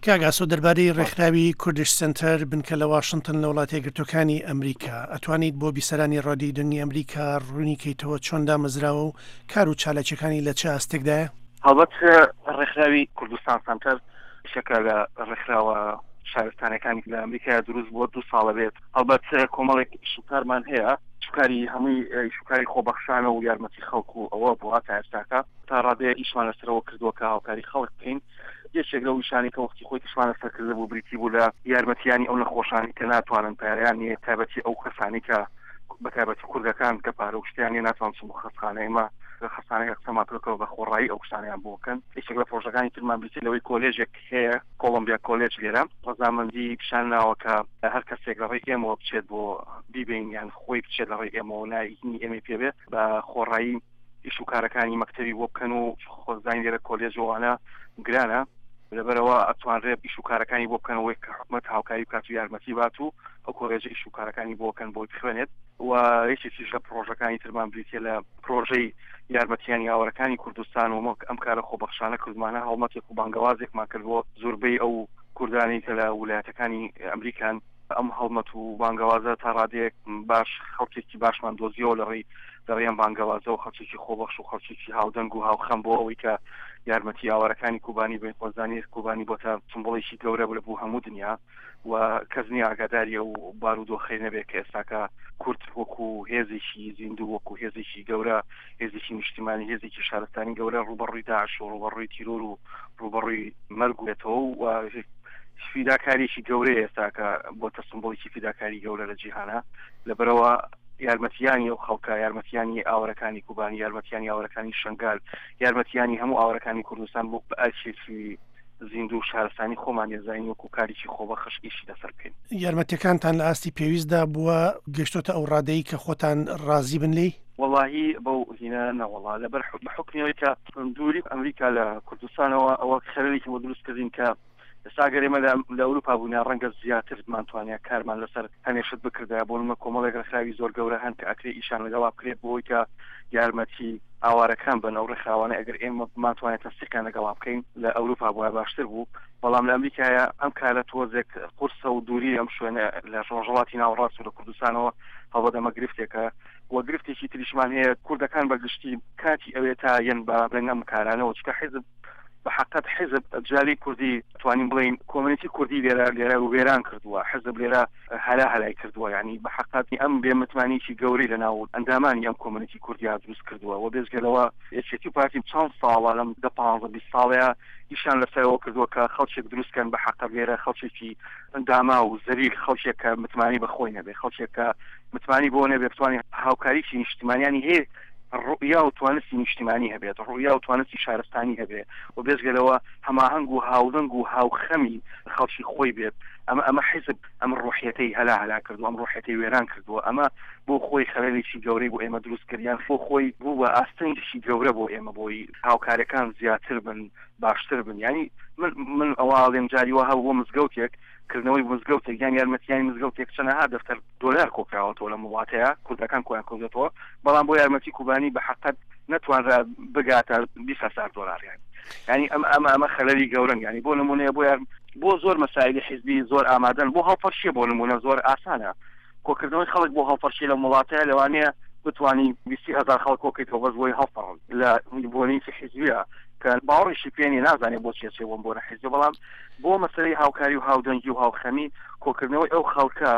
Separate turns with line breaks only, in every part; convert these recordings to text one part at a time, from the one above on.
کاگاسۆ دەربارەی ڕێکخراوی کوردش سنتەر بنکە لە واشنگتن لە وڵاتە یەکگرتووەکانی ئەمریکا ئەتوانیت بۆ بیسەرانی ڕادیۆی دنیای ئەمریکا ڕوونیکەیتەوە چۆن دامەزراوە و کار و چالاکیەکانی لە چه ئاستێکدایە؟
هەڵبەت ڕێکخراوی کوردستان سنتەر شەکە لە ڕێکخراوە شارستانەکانی لە ئەمریکا دروست بۆ 2 ساڵە بێت. هەڵبەت کۆمەڵێک شوکارمان هەیە، شکاری هەمووی شکاری خۆبەخشانە و یارمەتی خەڵکو و ئەوە بووە تا ئێستاکە تا ڕادێ ئیشمان لەسەرەوە کردووە کە هاوکاری خەڵک بکەین. یەکێک لەو وشانی کە وەختی خۆی تشمان لەسەرکردە بوو بریتی بوو لە یارمەتیانی ئەو نەخۆشانی کە ناتوانن پاریان تایبەتی ئەو کەسانی کە بەتایبەتی کوردەکان کە پارە و شتیانی ناتوان چون بۆ خەستخانە ئێمە خەستانەیە قسەماکەوە بە خۆڕایی ئەو قسانیان بۆکەن. یەکێک لە پرۆژەکانی ترمان بریتی لەوەی کۆلێژێک هەیە، کۆلۆمبیا کۆلێج لێرە ڕەزامەندی پیشان ناوە کە هەر کەسێک لە ڕێی ئێمەوە بچێت بۆ بیبین یان خۆی بچێت لە ڕێی ئێمەوە نایهینی ئێمە پێ بێت بە خۆڕایی ئیش و کارەکانی مەکتەبی بۆ بکەن و خۆزانین لێرە کۆلێژەوانە گرانە لەبەرەوە ئەتوانرێت ئیش و کارەکانی بۆ بکەنەوەی کە حکومەت هاوکاری بکات و یارمەتی بات و ئەو کۆلێژە ئیش و کارەکانی بۆ بکەن بۆی بخوێنێت. و یەکێکیش لە پرۆژەکانی ترمان بریتە لە پرۆژەی یارمەتیانی ئاوەرەکانی کوردستان و ئەم کارە خۆبەخشانە کردمانە هەڵمەتێک و بانگەوازێکمان کردبووە زۆربەی ئەو کوردانی کە لە ویلایەتەکانی ئەمریکان ئەم هەڵمەت و بانگەوازە تا ڕادەیەک باش خەڵکێکی باشمان دۆزیەوە لە ڕێیان بانگەوازە و خەڵکێکی خۆبەخش و خەڵکێکی هاودەنگ و هاوخەم بۆ ئەوەی کە یارمەتی ئاوەرەکانی کوبانی بین خۆزانی کوبانی بۆتە سمبڵێکی گەورە لە بوو هەموو دنیا و کەس نییە ئاگاداریە و بارودۆخی نەبێت کە ئێستاکە کورد وەکو هێزێکی زیندوو وەکو هێزێکی گەورە هێزێکی نیشتیمانی هێزێکی شارستانی گەورە ڕوبەڕووی داعش و ڕوبەڕووی تیرۆر و ڕوبەڕووی مەرگ بێتەوە و فیداکاریی گەورەیە ئێستاکە بۆتە سمبڵێکی فیداکاری گەورە لە جیهانە. لەبەرەوە یارمەتیانی و خەڵکە یارمەتیانی ئاوەرەکانی کوبانی یارمەتیانی ئاوەرەکانی شنگال یارمەتیانی هەموو ئاوەرەکانی کوردستان بۆ ئاچێکی زیندوو شارستانی خۆمان ێزانین وەکو کارێکی خۆبەخش ئیشی لەسەر بکەین.
یارمەتیەکانتان لە ئاستی پێویستدا بووە گەشتۆتە ئەو ڕادەیە کە خۆتان ڕازی بن لێی؟
وەڵاهی بەو هینە نەوەڵا لەبەر حکمیەوەی کە دووری ئەمریکا لە کوردستانەوە ئەوە خەرێکی بۆ دروستکردین کە ئێستا گەرێمە لە ئەوروپا بوونا ڕەنگە زیاتر مانتوانیا کارمان لەسەر هەنێشت بکردە بۆ نمە کۆمەڵێک ڕێکخراوی زۆر گەورە هەن کە ئەکرێ ئیشان لەگەڵا بکرێت بۆی کە یارمەتی ئاوارەکان بن ئەو ڕێکخراوانە ئەگەر ئێمە ماتوانێت تەستیقان لەگەڵا بکەین لە ئەوروپا بۆە باشتر بوو. بەڵام لە ئەمریکایە ئەم کارە تۆزێک قورسە و دووری ئەم شوێنە لە ڕۆژهەڵاتی ناوەڕاست و لە کوردستانەوە هەڵبەت ئەمە گرفتێکە و گرفتێکی تریشمان هەیە کوردەکان بەگشتی کاتی ئەوێت تا یەن بە بەنگەم کارانەوە چکە حیزب بحقیقت حزب جاری کوردی توانین بڵین کۆمونیتی کوردی لێرە وێران کردووە، حزب لێرە هەلای کردووە، یعنی بحقیقتی ئەم بێمتمانیی گەورەی لەناو ئەندامانی ئەم کۆمونیتی کوردی دروست کردووە و بێزگەلەوە یەکێتی پارتی چەند ساڵە لەم 15-20 ساڵەیە ئیشان لەسەرەوە کردووە کە خەڵکێک دروستکەن بەحقیقت لێرە خەڵکێکی ئەنداما و زەلیل خەڵکێک کە متمانی بەخۆی نەبێ، خەڵکێک کە متمانی بۆ نەبێ بتوانێت هاوکاریی نیشتیمانیانی هەیە ڕوئیا و توانستی نیشتیمانی هەبێت، ڕوئیا و توانستی شارستانی هەبێت و بێزگەلەوە هەماهەنگ و هاودەنگ و هاوخەمی خەڵکی خۆی بێت. ئەمە حیزب ئەم ڕوحیەتەی هەلا کردو، ئەم ڕوحیەتەی وێران کردووە، ئەمە بۆ خۆی خەلەلێکی گەورەی بۆ ئێمە دروست کردیان، بۆ خۆی بوو بە ئاستەنگێکی گەورە بۆ ئێمە بۆی هاوکارەکان زیاتر بن، باشتر بن. یعنی من ئەوڵێم جاری وە هەبوو بۆ مزگەوتێک کردنەوەی مزگەوتێک یان یارمەتیانی مزگەوتێک چەندەها دەفتەر دۆلار کۆکراوەتەوە لە وڵاتەیە کوردەکان کۆیان کۆزێتەوە، بەڵام بۆ یارمەتی کوبانی بە حقیقت نەتوانرا بگاتە 20,000 دلار. یعنی ئەمە خەلەلی گەورن. یعنی بۆ نمونەیە بۆ زۆر مەسائلی حیزبی زۆر ئامادەن بۆ هەڵفەرشیە، بۆ نمونە زۆر ئاسانە کۆکردنەوەی خەڵک بۆ هەڵفەرشی لە وڵاتەیە لەوانەیە بتوانی 20,000 خەڵک کۆکەیتەوە بەس بۆی هەڵفەڕن لە بۆنیی حیزبیە کە باوەڕیشی پێنی نازانێت بۆ چێچێ بۆ حیزب، بەڵام بۆ مەسەلەی هاوکاری و هاودەنگی و هاوخەمی کۆکردنەوەی ئەو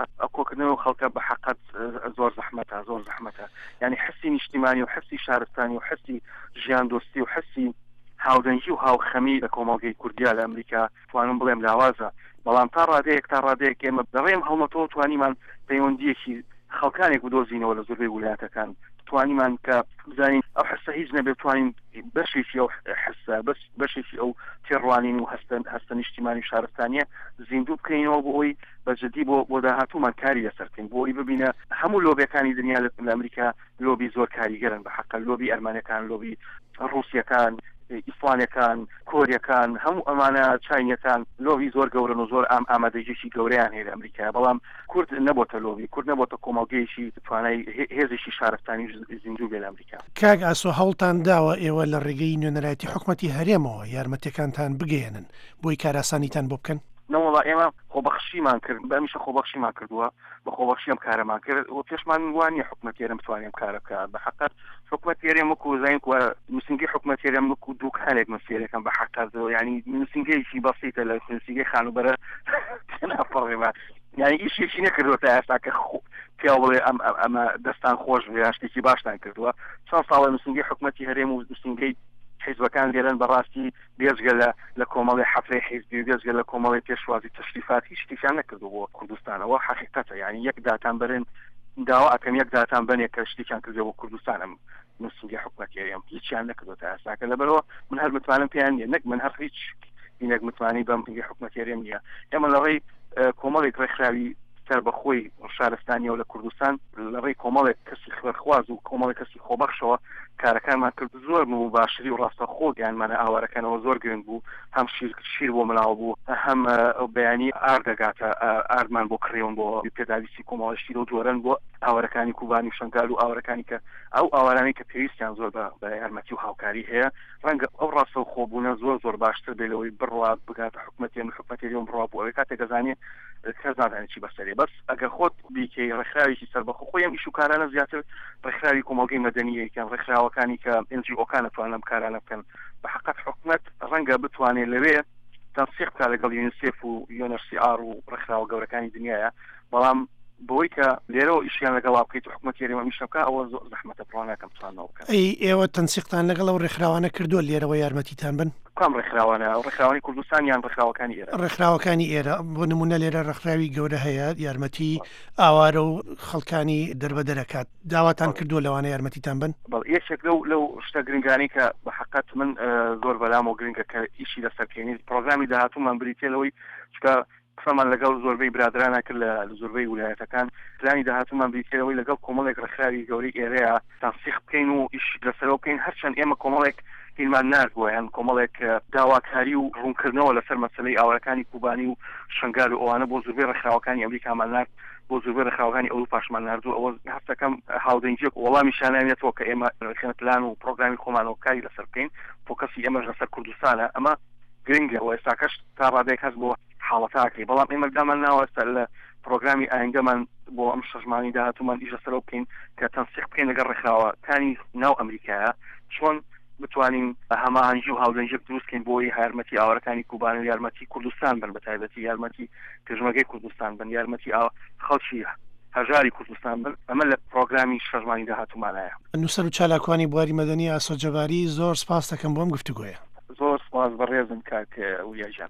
خەڵکە بە حقیقت زۆر زەحمەتە. یعنی حسی نیشتیمانی و حسی شارستانی و حسی ژیان دۆستی و حسی هاودەنگی و هاوخەمی لە کۆمەڵگەی کوردیا لە ئەمریکا توانم بڵێم لاوازە. بەڵام تا ڕادەیەک ئێمە بەڕێم هەڵمەتەوە توانیمان پەیوەندیەکی خەڵکانێک بدۆزینەوە لە زۆربەی ویلایەتەکان، توانیمان کە بزانین ئەو حسە هیچ نەبێت، توانین بەشێکی ئەو حسە بەشێکی ئەو تێڕوانین و هەستە نیشتیمانی شارستانیە زیندوو بکەینەوە بۆ ئەوی بەجددی بۆ داهاتوومان کاری لەسەر بکەین، بۆ ئەوی ببینە هەموو لۆبیەکانی دنیا لە ئەمریکا لۆبی زۆر کاریگەرن، بە حەقە لۆبی ئەرمانیەکان، لۆبی ڕووسیەکان، ئیسپانیەکان کۆریەکان هەموو ئەمانە چاینەکان لۆوی زۆر گەورن و زۆر ئامادەجێکی گەورەیان هەیە لە ئەمریکا بەڵام کورد نەبۆتە لۆوی کورد نەبۆتە کۆمەڵگەیەکی توانای هێزێکی شارستانی زیندوو بێ لە ئەمریکا.
کاک ئاسۆ هەوڵتان داوە ئێوە لە ڕێگەی نوێنەرایەتی حکوومەتی هەرێمەوە یارمەتیەکانتان بگەێنن بۆی کاراسانیتان بۆ بکەن؟
نەوەڵا ئێمە خۆبەخشیمان کرد بەمیشە خۆبەخشیمان کردووە بە خۆبەخشی ئەم کارەمان کرد و پێشمان وانە حکوومەت هێرەم بتوانێت کارە بکات بە حقیقت حکوومەت هێرێم وەکو زین نووسنگی حکوومەت هێرەم وەکو دووکانێک مسیرەکەم بە حقیقت ینی نووسنگەیەکی بەسیتە لە نووسنگی خانوبەرە نافەڕێمە یعنی ئیشێکی نەکردووە تا ئێستا کە پێ بڵێ ئەمە دەستان خۆش بێ شتێکی باشتان کردووە چەند ساڵە نووسنگی حکوومەتی هەرێم و نووسنگەی حیزبەکان لێرن بەڕاستی بێجگە لە کۆمەڵی حەفرەی حیزبی بێجگە لە کۆمەڵی پێشوازی تەشریفات هیچ شتێکیان نەکردو بۆ کوردستانەوە حقیقەتە یعنی یەک داتان بەرن داوا ئەکەم یەک داتان بنێ کە شتێکیان کردو بۆ کوردستانم نووسنگی حکوومەتی هەرێم هیچیان نەکردو تا ئێستاکە لەبەرەوە من هەر متمانم پێیان نییە نەک من هەر هیچ هینێک متمانی بەم حکوومەتی هەرێم نییە ئێمە لەڕێی کۆمەڵێک ڕێکخراوی سەر بەخۆی شارستانیەوە لە کوردستان لەڕێی کۆمەڵێک کەسی خوێرخواز و کۆمەڵێک کەسی خۆبەخشەوە کارەکانمان کرد زۆر و باشری و ڕاستە خۆگیانمانە ئاوارەکانەوە زۆر گرنگ بوو هەم شیر بۆ ملااو بوو هەم بەیانی ئاردەگاتە ئاردمان بۆ کڕێون بۆ پێداویستی کۆمەڵی شیر و جۆرەن بۆ ئاوارەکانی کوبانی و شنگال و ئاوارەکانی کە ئەو ئاوارانی کە پێویستیان زۆر بە یارمەتی و هاوکاری هەیە ڕەنگە ئەو ڕاستە و خۆبوونە زۆر باشتر بێلەوەی بڕوا بگاتە حکوومەتی بڕوا بۆ ئەوەی کاتێک دەزانێ کەس نازانێت چی بەسەرێ بەس ئەگەر خۆت بیکەی ڕێکخراوێکی سەربەخۆ خۆیان ئیشوکارانە زیاتر ڕێکخراوی کۆمەڵگەی مەدەنیەکان ڕێکخراوەکانی کە NGO-کان نتوانن کارانە بکەن بە حقیقت حکوومەت ڕەنگە بتوانێت لەوێ تەنسیق بکات لەگەڵ یونیسف و UNHCR و ڕێکخراوە گەورەکانی دنیاە بەڵام بۆی کە لێرەوە ئیشیان لەگەڵا بکەیت حکوومەت هێرێمە میش بکات ئەوە زۆر زەحمەتە بڕوانەکەم بتوانەوە بکەن.
ئێوە تەنسیقتان لەگەڵ ئەو ڕێکخراوانە کردووە لێرەوە یارمەتیتان بن؟
کام ڕێکخراوانە ڕێکخراوانی کوردستان یان ڕێکخراوەکانی ئێرە؟
ڕێکخراوەکانی ئێرە بۆ نمونە لێرە ڕێکخراوی گەورە هەیە یارمەتی ئاوارە و خەڵکانی دەربەدەرەکات داواتان کردووە لەوانە یارمەتیتان بن؟
بەڵ یەکێک لەو شتە گرنگانی کە بە حقیقت من زۆر بەلام و گرنگە کە ئیشی لەسەرکەینی پرۆگرامی داهاتوومان بریتێلەوەی چکە قسەمان لەگەڵ زۆربەی برادرانە کرد لە زۆربەی ویلایەتەکان پلانی داهاتوومان بریتێلەوەی لەگەڵ کۆمەڵێک ڕێکخراوی گەورەی ئێرەیە تەنسیق بکەین و ئیش لەسەرەوە بکەین هەرچەند ئێمە کۆمەڵێک هیلمان نردووە یان کۆمەڵێک داواکاری و ڕوونکردنەوە لەسەر مەسلەی ئاوارەکانی کوبانی و شنگال و ئەوانە بۆ زۆربەی ڕێکخراوەکانی ئەمریکامان نرد بۆ زۆربەی ڕێکخراوەکانی ئەوروپاشمان نردووە ئەوە هەستەکەم هاودەنجێک وەڵامی شانانێتەوە کە ئێمە پلان و پرۆگرامی خۆمانەوە کاری لەسەر بکەین فۆکەسی ئێمەش لەسەر کوردستانە ئەمە گرنگە و ئێستاکەش تا ڕادێک هەست بۆ حاڵەتاکەی بەڵام ئێمە دامان ناوەستە لە پرۆگرامی ئاینگەمان بۆ ئەم شەژمانی داهاتوومان ئیش لەسەرەوە بکەین کە تەنسیق بکەین لەگەڵ ڕێکخراوەکانی ناو ئەمریکایە چۆن بتوانین هەماهەنگی و هاودەنجێک دروستکەین بۆی یارمەتی ئاوارەکانی کوبان و یارمەتی کوردستان بن بەتایبەتی یارمەتی پێشمەرگەی کوردستان بن یارمەتی خەڵکی هەژاری کوردستان بن ئەمە لە پرۆگرامی شەژمانی داهاتوومانایە.
نووسەر و چالاکوانی بواری مەدەنی ئاسۆ جەباری زۆر سپاس دەکەم بۆ ئەم گفتوگۆیە.
زۆر سپاس بەڕێزم کاک وریاژان.